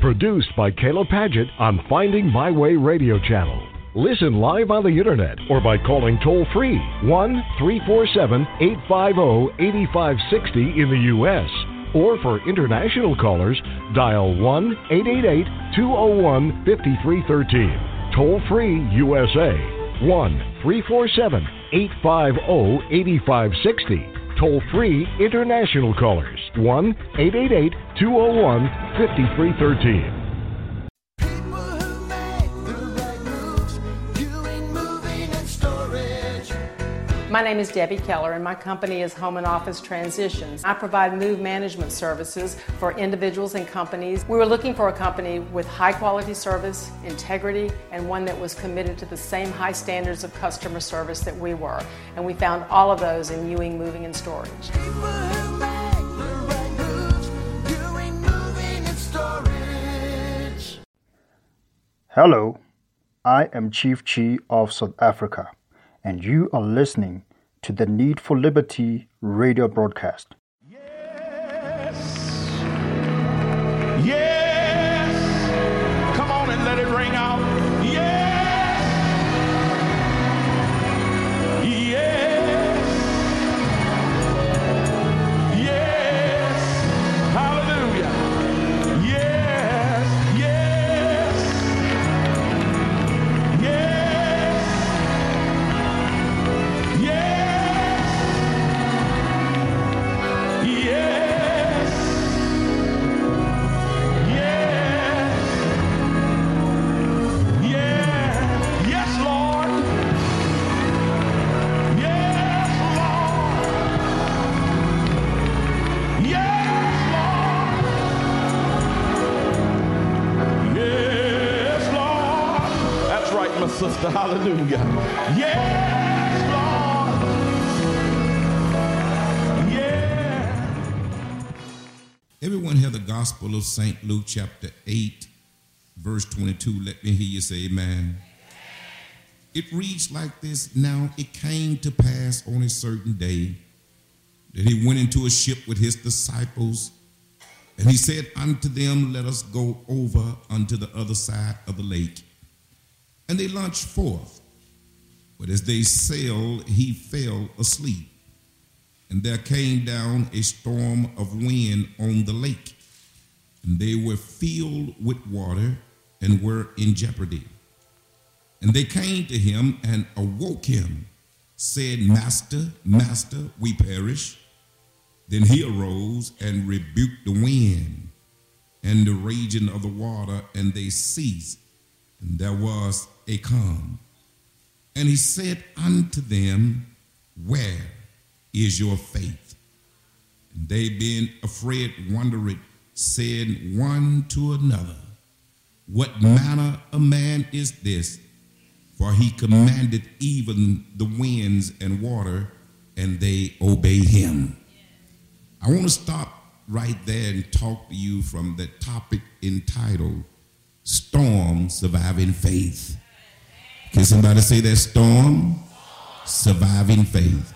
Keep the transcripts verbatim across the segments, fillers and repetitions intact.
Produced by Kayla Padgett on Finding My Way Radio Channel. Listen live on the internet or by calling toll-free one three four seven, eight five zero, eight five six zero in the U S Or for international callers, dial one eight eight eight, two zero one, five three one three. Toll-free U S A, one three four seven, eight five zero, eight five six zero. Toll-free international callers, one eight eight eight, two zero one, five three one three. My name is Debbie Keller, and my company is Home and Office Transitions. I provide move management services for individuals and companies. We were looking for a company with high quality service, integrity, and one that was committed to the same high standards of customer service that we were. And we found all of those in Ewing Moving and Storage. Hello, I am Chief Chi of South Africa, and you are listening to the Need for Liberty radio broadcast. Yes, yes, come on and let it ring out. Yes, yes, yes, hallelujah. Yes, yes, yes, yes. Sister, hallelujah. Yes, Lord. Yeah. Everyone hear the gospel of Saint Luke chapter eight, verse twenty-two. Let me hear you say amen. It reads like this: Now it came to pass on a certain day that he went into a ship with his disciples, and he said unto them, Let us go over unto the other side of the lake. And they launched forth. But as they sailed, he fell asleep. And there came down a storm of wind on the lake. And they were filled with water and were in jeopardy. And they came to him and awoke him, said, Master, Master, we perish. Then he arose and rebuked the wind and the raging of the water, and they ceased. And there was a calm. And he said unto them, Where is your faith? And they, being afraid, wondered, said one to another, What manner of man is this? For he commanded even the winds and water, and they obey him. I want to stop right there and talk to you from the topic entitled, Storm Surviving Faith. Can somebody say that? Storm Surviving Faith.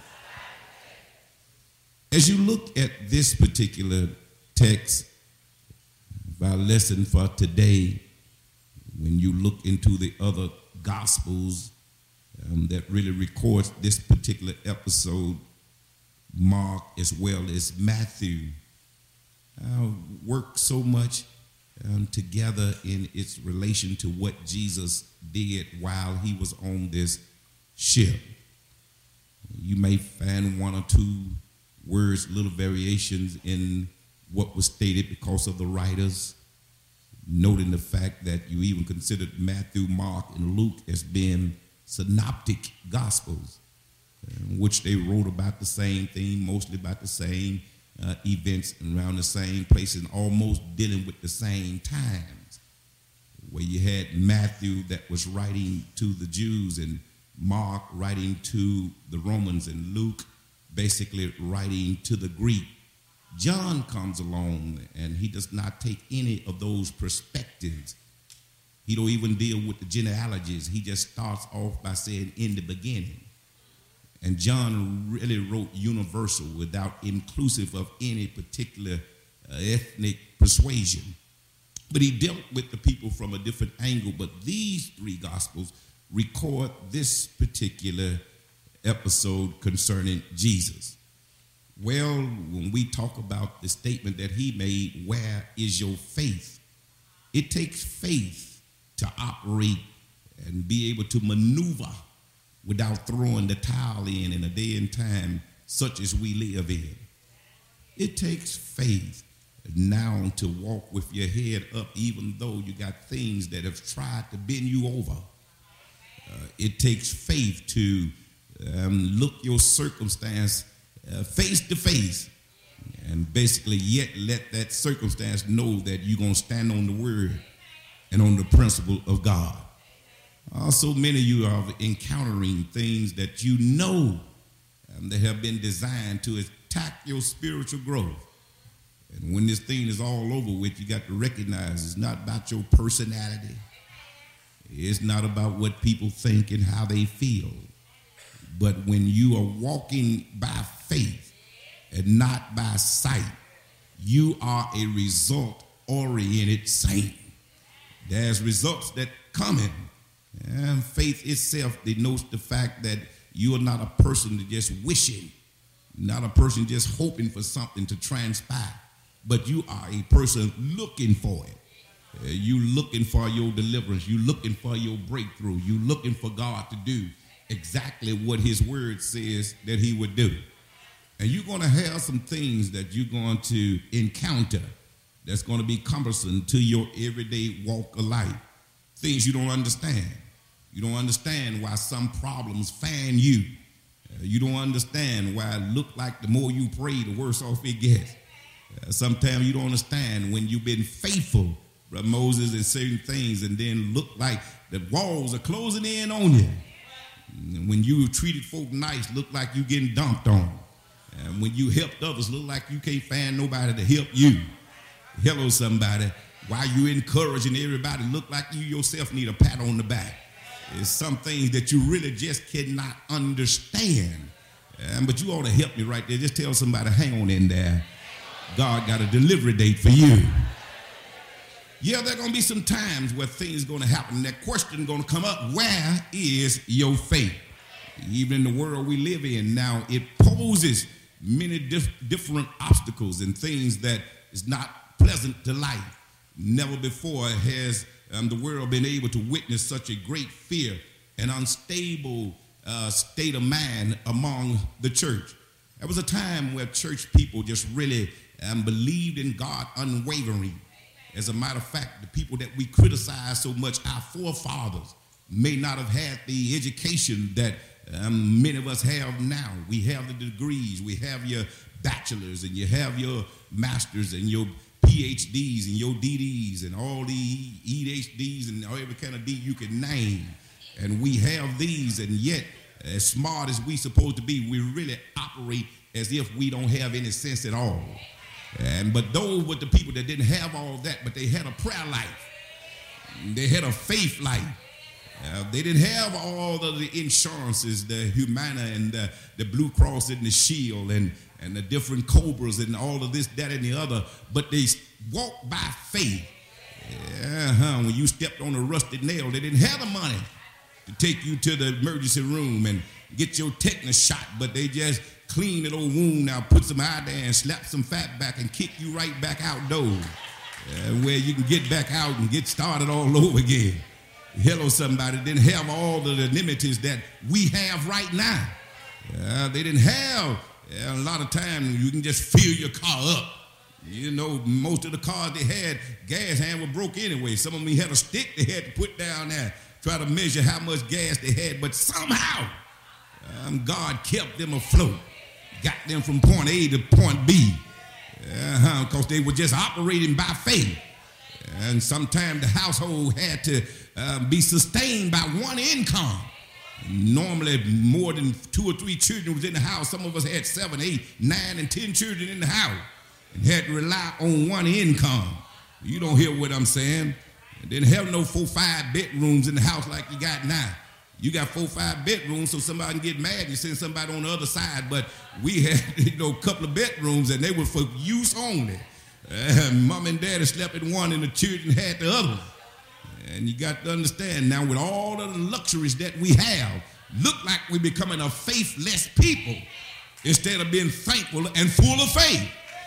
As you look at this particular text of our lesson for today, when you look into the other gospels um, that really records this particular episode, Mark as well as Matthew, uh, work so much Um, together in its relation to what Jesus did while he was on this ship. You may find one or two words, little variations in what was stated because of the writers, noting the fact that you even considered Matthew, Mark, and Luke as being synoptic gospels, in which they wrote about the same thing, mostly about the same Uh, events around the same place and almost dealing with the same times, where you had Matthew that was writing to the Jews and Mark writing to the Romans and Luke basically writing to the Greek. John comes along and he does not take any of those perspectives. He don't even deal with the genealogies. He just starts off by saying in the beginning. And John really wrote universal without inclusive of any particular uh, ethnic persuasion. But he dealt with the people from a different angle. But these three gospels record this particular episode concerning Jesus. Well, when we talk about the statement that he made, where is your faith? It takes faith to operate and be able to maneuver without throwing the towel in in a day and time such as we live in. It takes faith now to walk with your head up, even though you got things that have tried to bend you over. Uh, it takes faith to um, look your circumstance uh, face to face and basically yet let that circumstance know that you're going to stand on the word and on the principle of God. Also, many of you are encountering things that you know um, that have been designed to attack your spiritual growth. And when this thing is all over with, you got to recognize it's not about your personality. It's not about what people think and how they feel. But when you are walking by faith and not by sight, you are a result-oriented saint. There's results that come in. And faith itself denotes the fact that you are not a person that just wishing, not a person just hoping for something to transpire, but you are a person looking for it. Uh, you looking for your deliverance. You looking for your breakthrough. You looking for God to do exactly what his word says that he would do. And you're going to have some things that you're going to encounter that's going to be cumbersome to your everyday walk of life. Things you don't understand. You don't understand why some problems fan you. Uh, you don't understand why it look like the more you pray, the worse off it gets. Uh, sometimes you don't understand when you've been faithful, Brother Moses, in certain things, and then look like the walls are closing in on you. And when you treated folk nice, look like you getting dumped on. And when you helped others, look like you can't find nobody to help you. Hello, somebody. While you encouraging everybody, look like you yourself need a pat on the back. There's some things that you really just cannot understand. Um, but you ought to help me right there. Just tell somebody, hang on in there. God got a delivery date for you. Yeah, there are going to be some times where things are going to happen. And that question is going to come up, where is your faith? Even in the world we live in now, it poses many dif- different obstacles and things that is not pleasant to life. Never before has um, the world been able to witness such a great fear and unstable uh, state of mind among the church. There was a time where church people just really um, believed in God unwavering. As a matter of fact, the people that we criticize so much, our forefathers, may not have had the education that um, many of us have now. We have the degrees, we have your bachelors, and you have your masters, and your P H Ds, and your D Ds, and all the E H Ds, and every kind of D you can name. And we have these, and yet, as smart as we supposed to be, we really operate as if we don't have any sense at all. And but those were the people that didn't have all that, but they had a prayer life. They had a faith life. Uh, they didn't have all of the insurances, the Humana and the, the Blue Cross and the Shield and, and the different Cobras and all of this, that, and the other, but they walked by faith. Uh-huh. When you stepped on a rusted nail, they didn't have the money to take you to the emergency room and get your tetanus shot, but they just clean that old wound now, put some iodine, slap some fat back, and kick you right back outdoors, uh, where you can get back out and get started all over again. Hello, somebody. Didn't have all the amenities that we have right now. Uh, they didn't have uh, a lot of time. You can just fill your car up. You know, most of the cars they had, gas hand was broke anyway. Some of them had a stick they had to put down there, try to measure how much gas they had. But somehow, um, God kept them afloat, got them from point A to point B, uh-huh, because they were just operating by faith. And sometimes the household had to uh, be sustained by one income. Normally, more than two or three children was in the house. Some of us had seven, eight, nine, and ten children in the house and had to rely on one income. You don't hear what I'm saying. And didn't have no four, five bedrooms in the house like you got now. You got four, five bedrooms, so somebody can get mad. You send somebody on the other side. But we had, you know, a couple of bedrooms, and they were for use only. And mom and daddy slept in one and the children had the other. And you got to understand now, with all of the luxuries that we have, look like we're becoming a faithless people instead of being thankful and full of faith.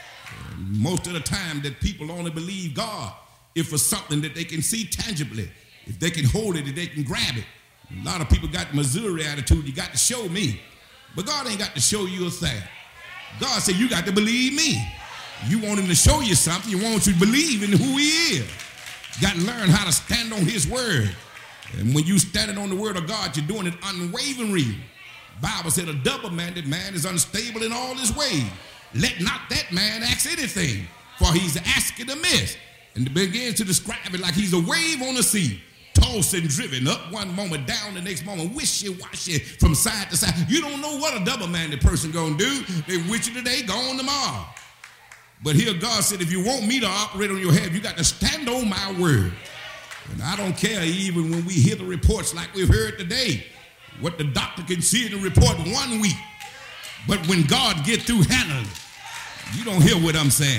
And most of the time that people only believe God if for something that they can see tangibly, if they can hold it, if they can grab it. A lot of people got the Missouri attitude, you got to show me. But God ain't got to show you a thing. God said you got to believe me. You want him to show you something, you want you to believe in who he is. You got to learn how to stand on his word. And when you standing on the word of God, you're doing it unwaveringly. Bible said a double-minded man is unstable in all his ways. Let not that man ask anything, for he's asking amiss. And begins to describe it like he's a wave on the sea, tossed and driven up one moment, down the next moment, wishy-washy from side to side. You don't know what a double-minded person gonna do. They with you today, gone tomorrow. But here God said, if you want me to operate on your head, you got to stand on my word. And I don't care even when we hear the reports like we've heard today, what the doctor can see in the report one week. But when God get through handling it, you don't hear what I'm saying.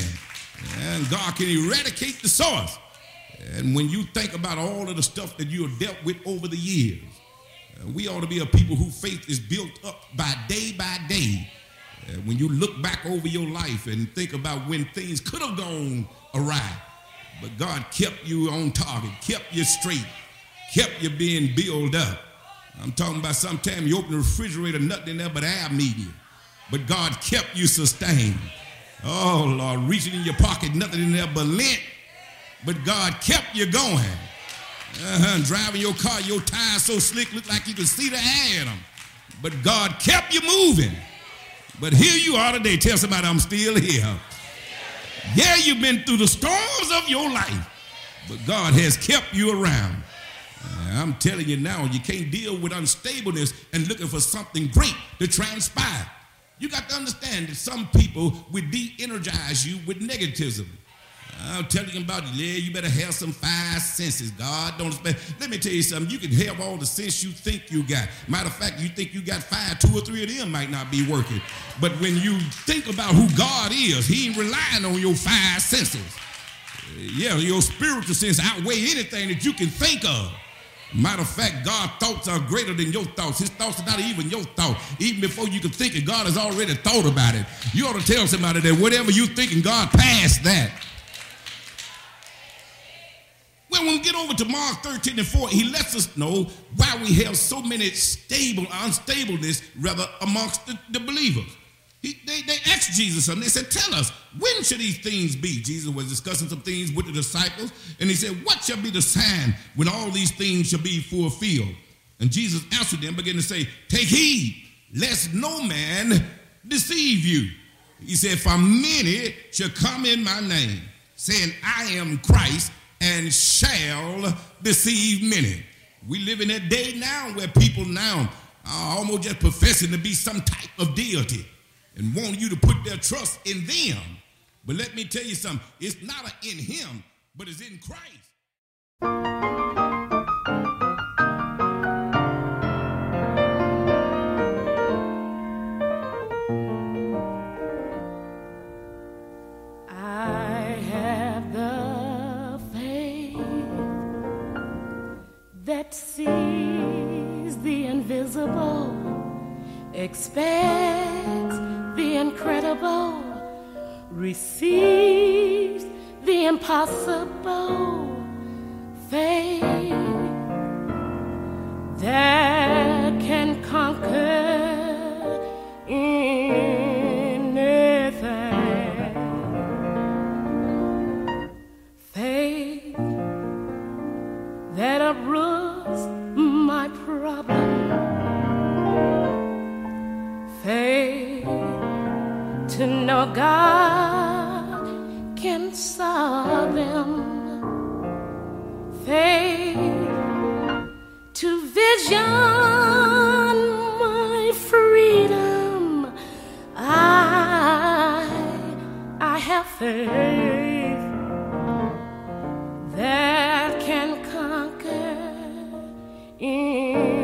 And God can eradicate the source. And when you think about all of the stuff that you have dealt with over the years, uh, we ought to be a people whose faith is built up by day by day. Uh, when you look back over your life and think about when things could have gone awry, but God kept you on target, kept you straight, kept you being built up. I'm talking about sometime you open the refrigerator, nothing in there but air media. But God kept you sustained. Oh, Lord, reaching in your pocket, nothing in there but lint. But God kept you going. Uh-huh. Driving your car, your tires so slick, look like you could see the air in them. But God kept you moving. But here you are today. Tell somebody I'm still here. Yeah, you've been through the storms of your life, but God has kept you around. Uh, I'm telling you now, you can't deal with unstableness and looking for something great to transpire. You got to understand that some people will de-energize you with negativism. I'm telling you about it. Yeah, you better have some five senses. God don't expect. Let me tell you something. You can have all the sense you think you got. Matter of fact, you think you got five, two or three of them might not be working. But when you think about who God is, he ain't relying on your five senses. Uh, yeah, your spiritual sense outweigh anything that you can think of. Matter of fact, God's thoughts are greater than your thoughts. His thoughts are not even your thoughts. Even before you can think it, God has already thought about it. You ought to tell somebody that whatever you're thinking, God passed that. Well, when we get over to Mark thirteen and four, he lets us know why we have so many stable, unstableness, rather, amongst the, the believers. He, they, they asked Jesus something. They said, tell us, when should these things be? Jesus was discussing some things with the disciples, and he said, what shall be the sign when all these things shall be fulfilled? And Jesus answered them, began to say, take heed, lest no man deceive you. He said, for many shall come in my name, saying, I am Christ, and shall deceive many. We live in that day now where people now are almost just professing to be some type of deity and want you to put their trust in them. But let me tell you something. It's not a in him, but it's in Christ. I have the faith that sees the invisible, expects the incredible, receives the impossible, faith that can conquer anything, faith that uproots my problem, faith to know God can solve them, faith to vision my freedom. I, I have faith that can conquer anything.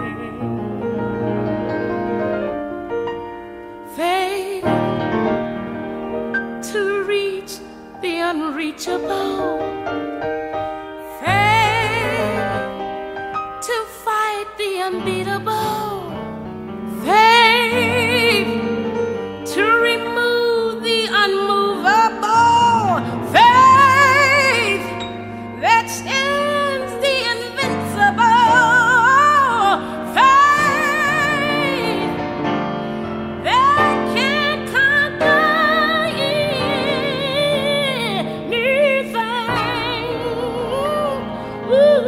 Faith the unreachable. Faith to fight the unbeatable. Faith to remove the unmovable. Faith that stands the invincible. Faith that can conquer anything. Ooh,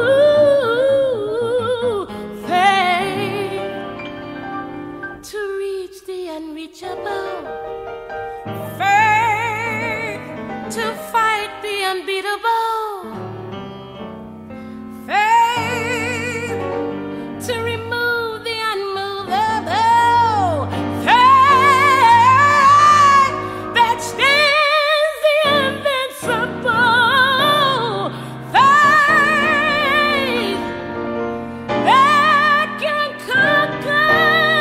faith to reach the unreachable. Faith to fight the unbeatable. Faith to remove the unmovable. Faith that stands the invincible. Faith that can conquer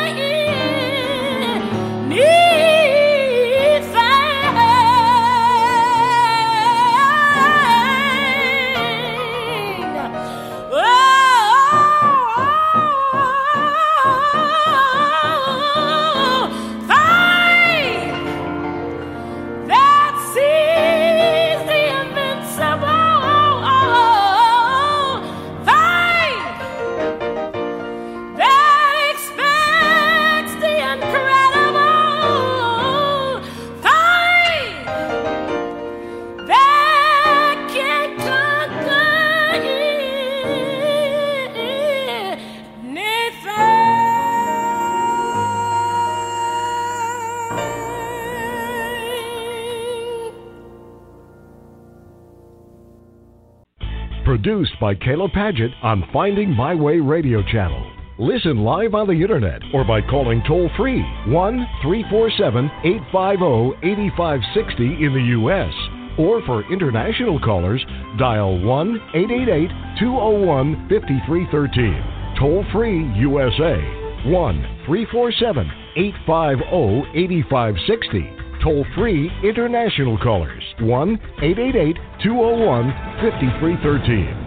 Produced by Caleb Paget on Finding My Way Radio Channel. Listen live on the internet or by calling toll-free one three four seven, eight five zero, eight five six zero in the U S Or for international callers, dial one eight eight eight, two zero one, five three one three. Toll-free U S A, one three four seven, eight five zero, eight five six zero. Toll-free international callers, one eight eight eight, two zero one, five three one three.